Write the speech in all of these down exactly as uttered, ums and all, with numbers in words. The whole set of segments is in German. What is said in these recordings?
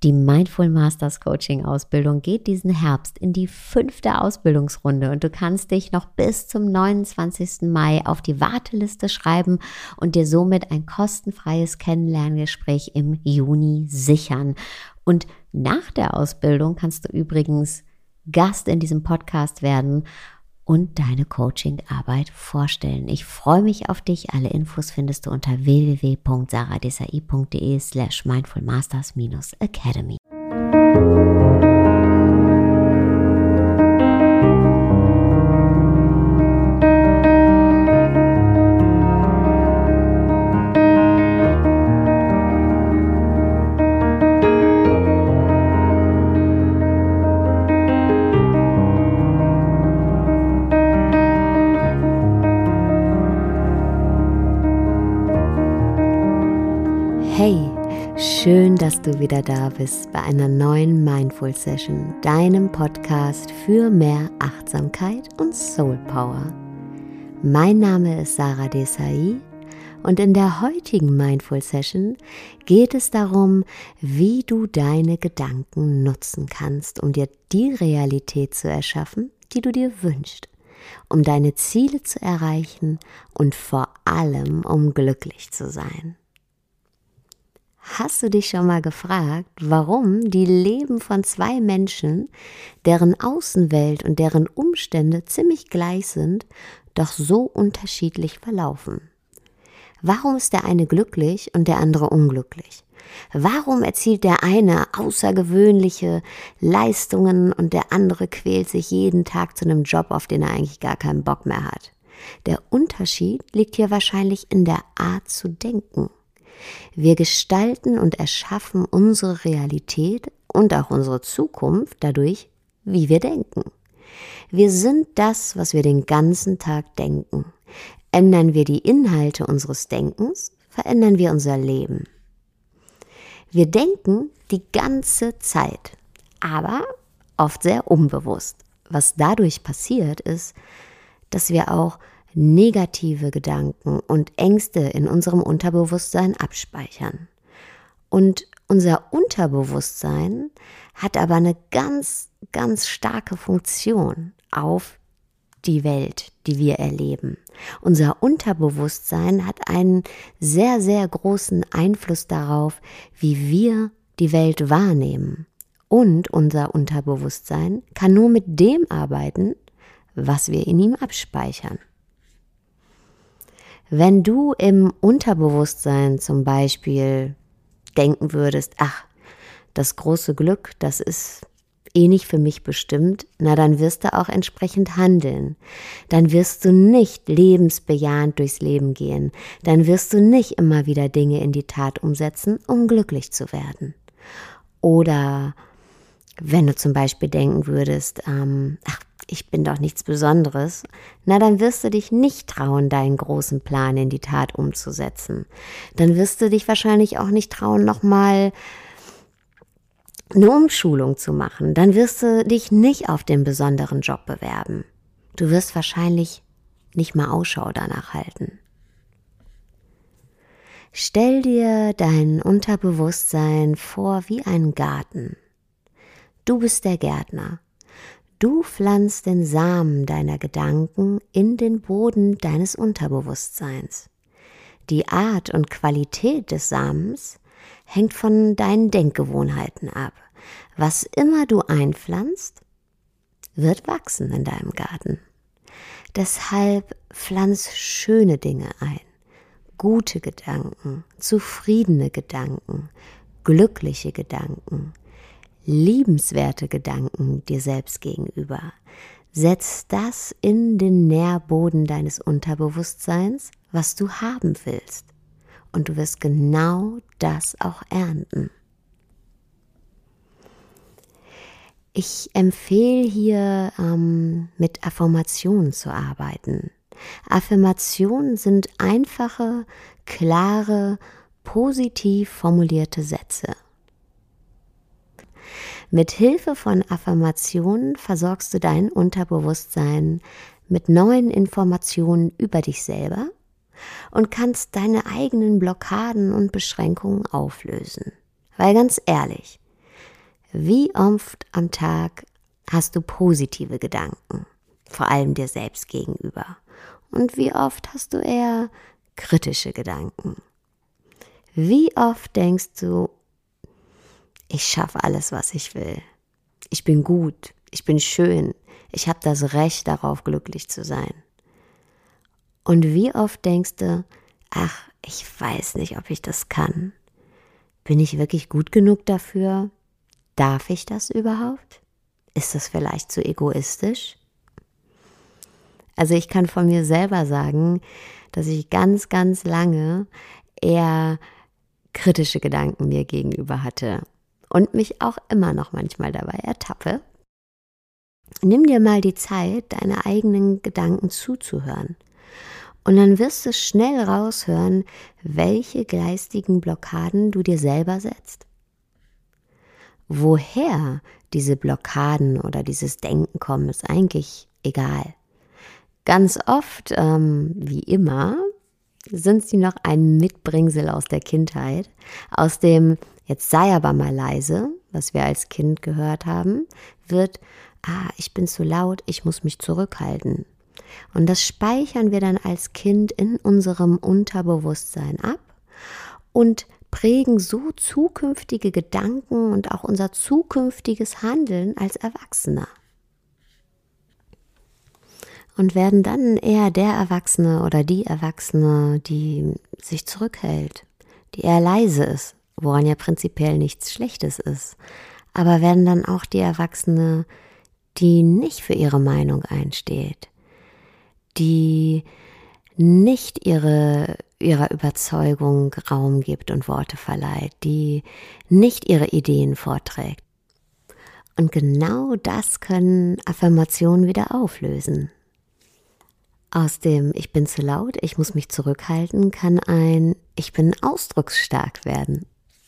Die Mindful Masters Coaching Ausbildung geht diesen Herbst in die fünfte Ausbildungsrunde und du kannst dich noch bis zum neunundzwanzigsten Mai auf die Warteliste schreiben und dir somit ein kostenfreies Kennenlerngespräch im Juni sichern. Und nach der Ausbildung kannst du übrigens Gast in diesem Podcast werden und deine Coachingarbeit vorstellen. Ich freue mich auf dich. Alle Infos findest du unter w w w punkt sarah desai punkt de slash mindfulmasters academy. Hey, schön, dass du wieder da bist bei einer neuen Mindful Session, deinem Podcast für mehr Achtsamkeit und Soul Power. Mein Name ist Sarah Desai und in der heutigen Mindful Session geht es darum, wie du deine Gedanken nutzen kannst, um dir die Realität zu erschaffen, die du dir wünschst, um deine Ziele zu erreichen und vor allem, um glücklich zu sein. Hast du dich schon mal gefragt, warum die Leben von zwei Menschen, deren Außenwelt und deren Umstände ziemlich gleich sind, doch so unterschiedlich verlaufen? Warum ist der eine glücklich und der andere unglücklich? Warum erzielt der eine außergewöhnliche Leistungen und der andere quält sich jeden Tag zu einem Job, auf den er eigentlich gar keinen Bock mehr hat? Der Unterschied liegt hier wahrscheinlich in der Art zu denken. Wir gestalten und erschaffen unsere Realität und auch unsere Zukunft dadurch, wie wir denken. Wir sind das, was wir den ganzen Tag denken. Ändern wir die Inhalte unseres Denkens, verändern wir unser Leben. Wir denken die ganze Zeit, aber oft sehr unbewusst. Was dadurch passiert ist, dass wir auch negative Gedanken und Ängste in unserem Unterbewusstsein abspeichern. Und unser Unterbewusstsein hat aber eine ganz, ganz starke Funktion auf die Welt, die wir erleben. Unser Unterbewusstsein hat einen sehr, sehr großen Einfluss darauf, wie wir die Welt wahrnehmen. Und unser Unterbewusstsein kann nur mit dem arbeiten, was wir in ihm abspeichern. Wenn du im Unterbewusstsein zum Beispiel denken würdest, ach, das große Glück, das ist eh nicht für mich bestimmt, na dann wirst du auch entsprechend handeln. Dann wirst du nicht lebensbejahend durchs Leben gehen. Dann wirst du nicht immer wieder Dinge in die Tat umsetzen, um glücklich zu werden. Oder wenn du zum Beispiel denken würdest, ähm, ach, ich bin doch nichts Besonderes, na dann wirst du dich nicht trauen, deinen großen Plan in die Tat umzusetzen. Dann wirst du dich wahrscheinlich auch nicht trauen, nochmal eine Umschulung zu machen. Dann wirst du dich nicht auf den besonderen Job bewerben. Du wirst wahrscheinlich nicht mal Ausschau danach halten. Stell dir dein Unterbewusstsein vor wie einen Garten. Du bist der Gärtner. Du pflanzt den Samen deiner Gedanken in den Boden deines Unterbewusstseins. Die Art und Qualität des Samens hängt von deinen Denkgewohnheiten ab. Was immer du einpflanzt, wird wachsen in deinem Garten. Deshalb pflanz schöne Dinge ein, gute Gedanken, zufriedene Gedanken, glückliche Gedanken, liebenswerte Gedanken dir selbst gegenüber. Setz das in den Nährboden deines Unterbewusstseins, was du haben willst. Und du wirst genau das auch ernten. Ich empfehle hier, ähm, mit Affirmationen zu arbeiten. Affirmationen sind einfache, klare, positiv formulierte Sätze. Mit Hilfe von Affirmationen versorgst du dein Unterbewusstsein mit neuen Informationen über dich selber und kannst deine eigenen Blockaden und Beschränkungen auflösen. Weil ganz ehrlich, Wie oft am Tag hast du positive Gedanken, vor allem dir selbst gegenüber? Und wie oft hast du eher kritische Gedanken? Wie oft denkst du, ich schaffe alles, was ich will. Ich bin gut, ich bin schön, ich habe das Recht darauf, glücklich zu sein. Und wie oft denkst du, ach, ich weiß nicht, ob ich das kann. Bin ich wirklich gut genug dafür? Darf ich das überhaupt? Ist das vielleicht zu egoistisch? Also ich kann von mir selber sagen, dass ich ganz, ganz lange eher kritische Gedanken mir gegenüber hatte und mich auch immer noch manchmal dabei ertappe. Nimm dir mal die Zeit, deine eigenen Gedanken zuzuhören. Und dann wirst du schnell raushören, welche geistigen Blockaden du dir selber setzt. Woher diese Blockaden oder dieses Denken kommen, ist eigentlich egal. Ganz oft, ähm, wie immer, sind sie noch ein Mitbringsel aus der Kindheit, aus dem "Jetzt sei aber mal leise", was wir als Kind gehört haben, wird "Ah, ich bin zu laut, ich muss mich zurückhalten." Und das speichern wir dann als Kind in unserem Unterbewusstsein ab und prägen so zukünftige Gedanken und auch unser zukünftiges Handeln als Erwachsener. Und werden dann eher der Erwachsene oder die Erwachsene, die sich zurückhält, die eher leise ist, woran ja prinzipiell nichts Schlechtes ist, aber werden dann auch die Erwachsene, die nicht für ihre Meinung einsteht, die nicht ihre, ihrer Überzeugung Raum gibt und Worte verleiht, die nicht ihre Ideen vorträgt. Und genau das können Affirmationen wieder auflösen. Aus dem "Ich bin zu laut, ich muss mich zurückhalten" kann ein "Ich bin ausdrucksstark" werden.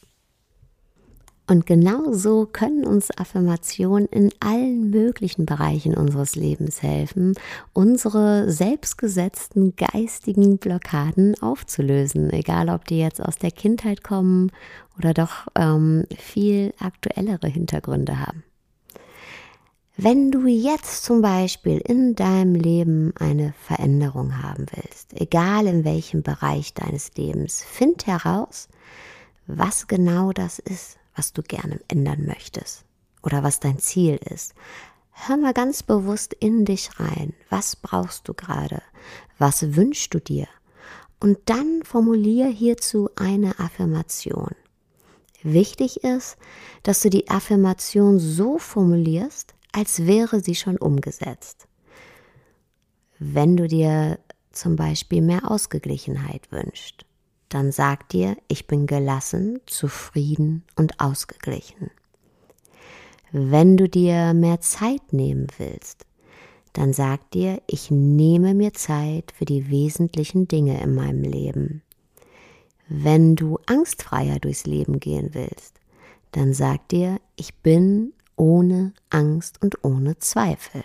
Und genau so können uns Affirmationen in allen möglichen Bereichen unseres Lebens helfen, unsere selbstgesetzten geistigen Blockaden aufzulösen, egal ob die jetzt aus der Kindheit kommen oder doch ähm, viel aktuellere Hintergründe haben. Wenn du jetzt zum Beispiel in deinem Leben eine Veränderung haben willst, egal in welchem Bereich deines Lebens, find heraus, was genau das ist, was du gerne ändern möchtest oder was dein Ziel ist. Hör mal ganz bewusst in dich rein. Was brauchst du gerade? Was wünschst du dir? Und dann formulier hierzu eine Affirmation. Wichtig ist, dass du die Affirmation so formulierst, als wäre sie schon umgesetzt. Wenn du dir zum Beispiel mehr Ausgeglichenheit wünschst, dann sag dir, ich bin gelassen, zufrieden und ausgeglichen. Wenn du dir mehr Zeit nehmen willst, dann sag dir, ich nehme mir Zeit für die wesentlichen Dinge in meinem Leben. Wenn du angstfreier durchs Leben gehen willst, dann sag dir, ich bin ohne Angst und ohne Zweifel.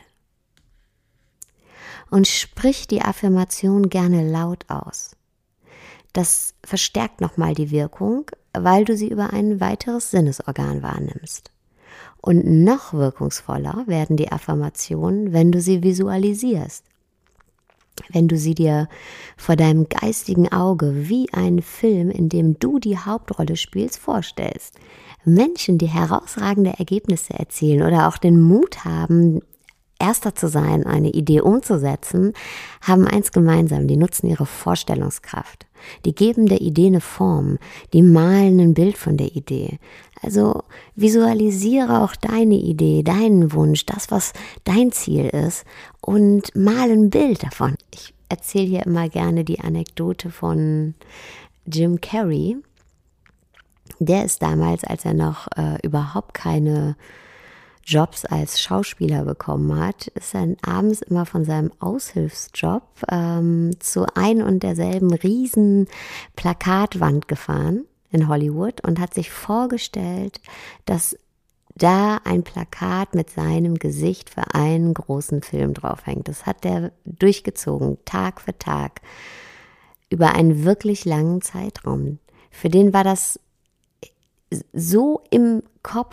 Und sprich die Affirmation gerne laut aus. Das verstärkt nochmal die Wirkung, weil du sie über ein weiteres Sinnesorgan wahrnimmst. Und noch wirkungsvoller werden die Affirmationen, wenn du sie visualisierst. Wenn du sie dir vor deinem geistigen Auge wie einen Film, in dem du die Hauptrolle spielst, vorstellst. Menschen, die herausragende Ergebnisse erzielen oder auch den Mut haben, Erster zu sein, eine Idee umzusetzen, haben eins gemeinsam: Die nutzen ihre Vorstellungskraft. Die geben der Idee eine Form, die malen ein Bild von der Idee. Also visualisiere auch deine Idee, deinen Wunsch, das, was dein Ziel ist, und mal ein Bild davon. Ich erzähle hier immer gerne die Anekdote von Jim Carrey. Der ist damals, als er noch äh, überhaupt keine Jobs als Schauspieler bekommen hat, ist er abends immer von seinem Aushilfsjob ähm, zu ein und derselben riesen Plakatwand gefahren in Hollywood und hat sich vorgestellt, dass da ein Plakat mit seinem Gesicht für einen großen Film draufhängt. Das hat er durchgezogen, Tag für Tag, über einen wirklich langen Zeitraum. Für den war das so im Kopf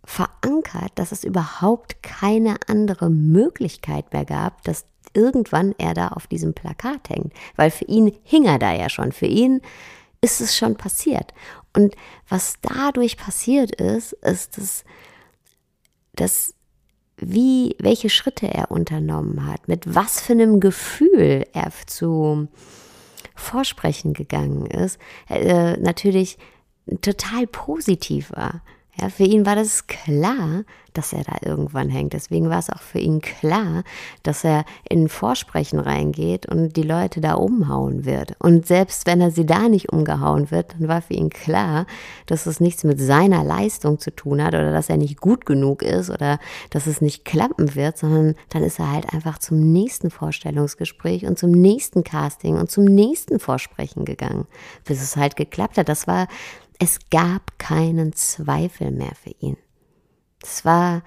verankert, dass es überhaupt keine andere Möglichkeit mehr gab, dass irgendwann er da auf diesem Plakat hängt. Weil für ihn hing er da ja schon. Für ihn ist es schon passiert. Und was dadurch passiert ist, ist, dass, dass wie, welche Schritte er unternommen hat, mit was für einem Gefühl er zu Vorsprechen gegangen ist, äh, natürlich total positiv war. Ja, für ihn war das klar, dass er da irgendwann hängt. Deswegen war es auch für ihn klar, dass er in Vorsprechen reingeht und die Leute da umhauen wird. Und selbst wenn er sie da nicht umgehauen wird, dann war für ihn klar, dass es nichts mit seiner Leistung zu tun hat oder dass er nicht gut genug ist oder dass es nicht klappen wird, sondern dann ist er halt einfach zum nächsten Vorstellungsgespräch und zum nächsten Casting und zum nächsten Vorsprechen gegangen, bis es halt geklappt hat. Das war Es gab keinen Zweifel mehr für ihn. Es war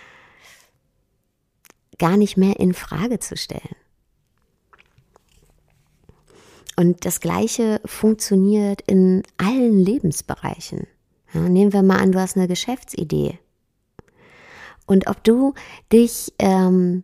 gar nicht mehr in Frage zu stellen. Und das Gleiche funktioniert in allen Lebensbereichen. Ja, nehmen wir mal an, du hast eine Geschäftsidee. Und ob du dich ähm,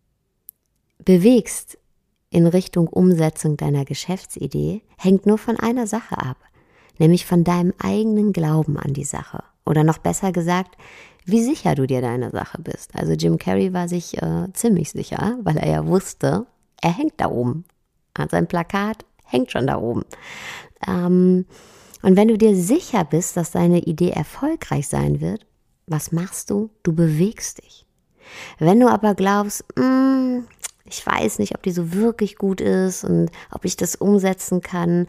bewegst in Richtung Umsetzung deiner Geschäftsidee, hängt nur von einer Sache ab. Nämlich von deinem eigenen Glauben an die Sache. Oder noch besser gesagt, wie sicher du dir deiner Sache bist. Also Jim Carrey war sich äh, ziemlich sicher, weil er ja wusste, er hängt da oben. Sein Plakat hängt schon da oben. Ähm, und wenn du dir sicher bist, dass deine Idee erfolgreich sein wird, was machst du? Du bewegst dich. Wenn du aber glaubst, mh, ich weiß nicht, ob die so wirklich gut ist und ob ich das umsetzen kann,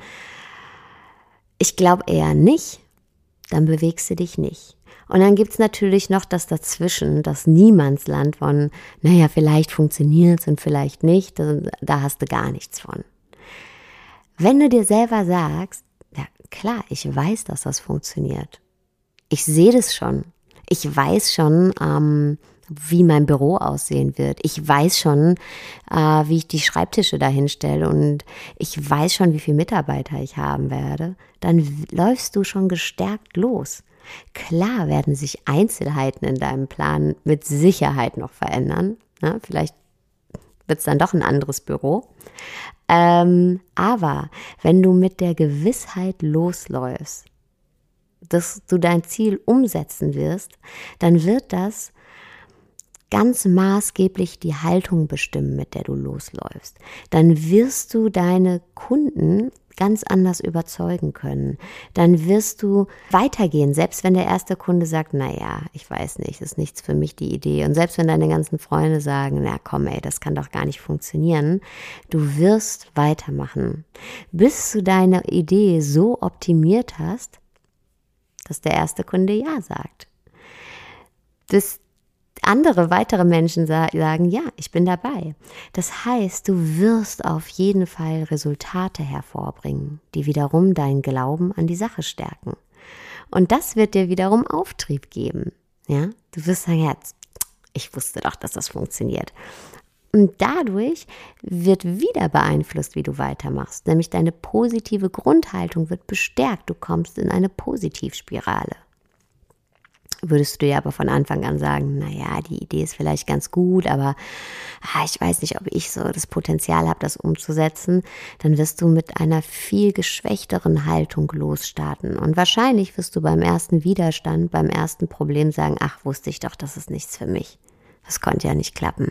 ich glaube eher nicht, dann bewegst du dich nicht. Und dann gibt es natürlich noch das Dazwischen, das Niemandsland von, naja, vielleicht funktioniert es und vielleicht nicht, da, da hast du gar nichts von. Wenn du dir selber sagst, ja klar, ich weiß, dass das funktioniert. Ich sehe das schon. Ich weiß schon, ähm, wie mein Büro aussehen wird. Ich weiß schon, äh, wie ich die Schreibtische dahin stelle und ich weiß schon, wie viele Mitarbeiter ich haben werde. Dann läufst du schon gestärkt los. Klar werden sich Einzelheiten in deinem Plan mit Sicherheit noch verändern. Ja, vielleicht wird es dann doch ein anderes Büro. Ähm, aber wenn du mit der Gewissheit losläufst, dass du dein Ziel umsetzen wirst, dann wird das ganz maßgeblich die Haltung bestimmen, mit der du losläufst. Dann wirst du deine Kunden ganz anders überzeugen können. Dann wirst du weitergehen, selbst wenn der erste Kunde sagt, naja, ich weiß nicht, das ist nichts für mich, die Idee. Und selbst wenn deine ganzen Freunde sagen, na komm ey, das kann doch gar nicht funktionieren, du wirst weitermachen, bis du deine Idee so optimiert hast, dass der erste Kunde ja sagt. Bis andere, weitere Menschen sagen, ja, ich bin dabei. Das heißt, du wirst auf jeden Fall Resultate hervorbringen, die wiederum deinen Glauben an die Sache stärken. Und das wird dir wiederum Auftrieb geben. Ja? Du wirst sagen, ja, ich wusste doch, dass das funktioniert. Und dadurch wird wieder beeinflusst, wie du weitermachst. Nämlich deine positive Grundhaltung wird bestärkt. Du kommst in eine Positivspirale. Würdest du dir aber von Anfang an sagen, naja, die Idee ist vielleicht ganz gut, aber ah, ich weiß nicht, ob ich so das Potenzial habe, das umzusetzen, dann wirst du mit einer viel geschwächteren Haltung losstarten. Und wahrscheinlich wirst du beim ersten Widerstand, beim ersten Problem sagen, ach, wusste ich doch, das ist nichts für mich. Das konnte ja nicht klappen.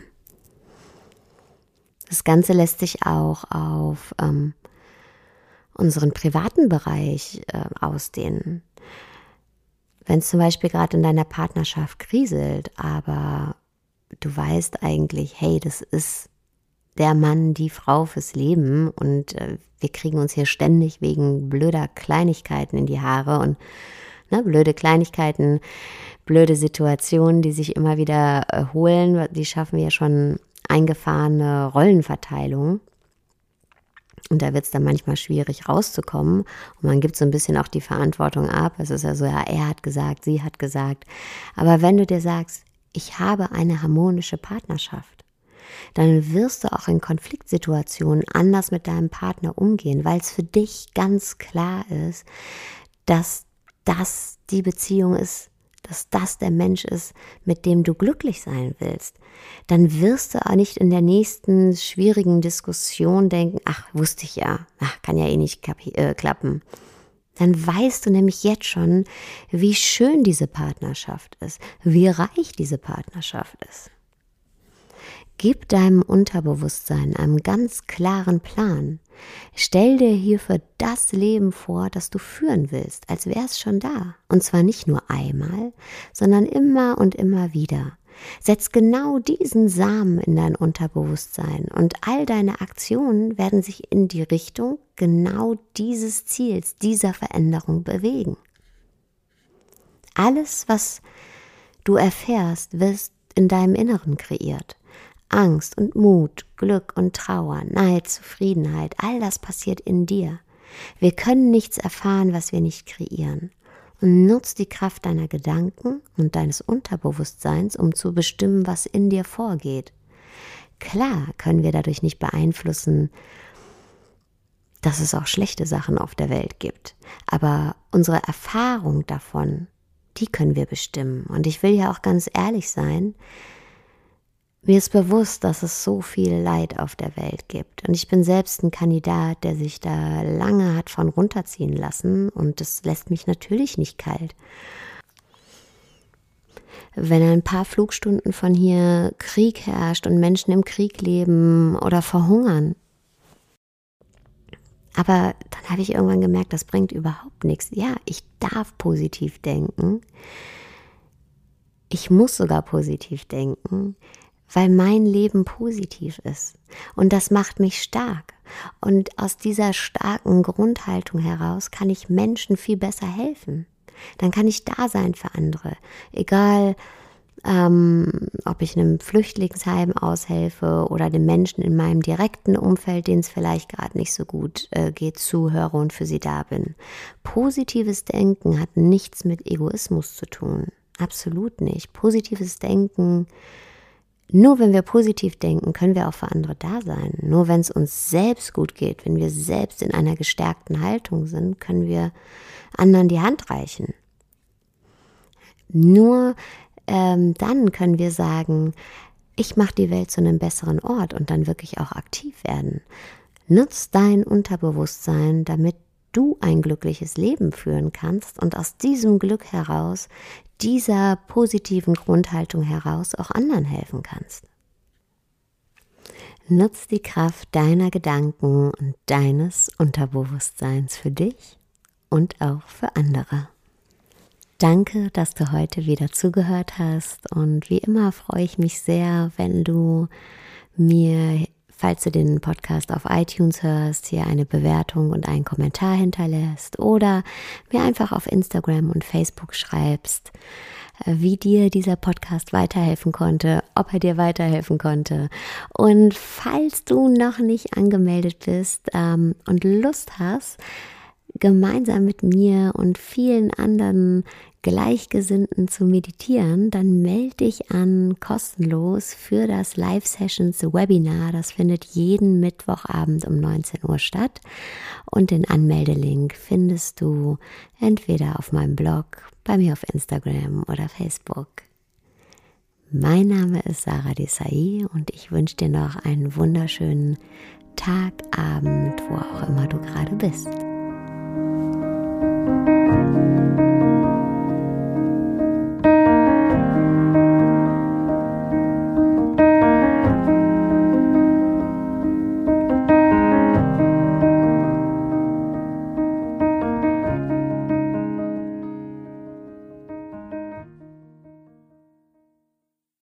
Das Ganze lässt sich auch auf ähm, unseren privaten Bereich äh, ausdehnen. Wenn es zum Beispiel gerade in deiner Partnerschaft kriselt, aber du weißt eigentlich, hey, das ist der Mann, die Frau fürs Leben und äh, wir kriegen uns hier ständig wegen blöder Kleinigkeiten in die Haare und ne, blöde Kleinigkeiten, blöde Situationen, die sich immer wieder erholen, die schaffen ja schon eingefahrene Rollenverteilung. Und da wird es dann manchmal schwierig rauszukommen. Und man gibt so ein bisschen auch die Verantwortung ab. Es ist ja so, ja, er hat gesagt, sie hat gesagt. Aber wenn du dir sagst, ich habe eine harmonische Partnerschaft, dann wirst du auch in Konfliktsituationen anders mit deinem Partner umgehen, weil es für dich ganz klar ist, dass das die Beziehung ist, dass das der Mensch ist, mit dem du glücklich sein willst, dann wirst du auch nicht in der nächsten schwierigen Diskussion denken, ach, wusste ich ja, ach, kann ja eh nicht kapi- äh, klappen. Dann weißt du nämlich jetzt schon, wie schön diese Partnerschaft ist, wie reich diese Partnerschaft ist. Gib deinem Unterbewusstsein einen ganz klaren Plan. Stell dir hierfür das Leben vor, das du führen willst, als wäre es schon da. Und zwar nicht nur einmal, sondern immer und immer wieder. Setz genau diesen Samen in dein Unterbewusstsein und all deine Aktionen werden sich in die Richtung genau dieses Ziels, dieser Veränderung bewegen. Alles, was du erfährst, wird in deinem Inneren kreiert. Angst und Mut, Glück und Trauer, Neid, Zufriedenheit, all das passiert in dir. Wir können nichts erfahren, was wir nicht kreieren. Und nutz die Kraft deiner Gedanken und deines Unterbewusstseins, um zu bestimmen, was in dir vorgeht. Klar können wir dadurch nicht beeinflussen, dass es auch schlechte Sachen auf der Welt gibt. Aber unsere Erfahrung davon, die können wir bestimmen. Und ich will ja auch ganz ehrlich sein, mir ist bewusst, dass es so viel Leid auf der Welt gibt. Und ich bin selbst ein Kandidat, der sich da lange hat von runterziehen lassen. Und das lässt mich natürlich nicht kalt. Wenn ein paar Flugstunden von hier Krieg herrscht und Menschen im Krieg leben oder verhungern. Aber dann habe ich irgendwann gemerkt, das bringt überhaupt nichts. Ja, ich darf positiv denken. Ich muss sogar positiv denken, weil mein Leben positiv ist. Und das macht mich stark. Und aus dieser starken Grundhaltung heraus kann ich Menschen viel besser helfen. Dann kann ich da sein für andere. Egal, ähm, ob ich einem Flüchtlingsheim aushelfe oder den Menschen in meinem direkten Umfeld, denen es vielleicht gerade nicht so gut äh, geht, zuhöre und für sie da bin. Positives Denken hat nichts mit Egoismus zu tun. Absolut nicht. Positives Denken, nur wenn wir positiv denken, können wir auch für andere da sein. Nur wenn es uns selbst gut geht, wenn wir selbst in einer gestärkten Haltung sind, können wir anderen die Hand reichen. Nur ähm, dann können wir sagen, ich mache die Welt zu einem besseren Ort und dann wirklich auch aktiv werden. Nutz dein Unterbewusstsein, damit du ein glückliches Leben führen kannst und aus diesem Glück heraus, dieser positiven Grundhaltung heraus auch anderen helfen kannst. Nutz die Kraft deiner Gedanken und deines Unterbewusstseins für dich und auch für andere. Danke, dass du heute wieder zugehört hast und wie immer freue ich mich sehr, wenn du mir, falls du den Podcast auf iTunes hörst, hier eine Bewertung und einen Kommentar hinterlässt oder mir einfach auf Instagram und Facebook schreibst, wie dir dieser Podcast weiterhelfen konnte, ob er dir weiterhelfen konnte. Und falls du noch nicht angemeldet bist ähm, und Lust hast, gemeinsam mit mir und vielen anderen Gleichgesinnten zu meditieren, dann melde dich an kostenlos für das Live Sessions Webinar. Das findet jeden Mittwochabend um neunzehn Uhr statt und den Anmeldelink findest du entweder auf meinem Blog, bei mir auf Instagram oder Facebook. Mein Name ist Sarah Desai und ich wünsche dir noch einen wunderschönen Tag, Abend, wo auch immer du gerade bist.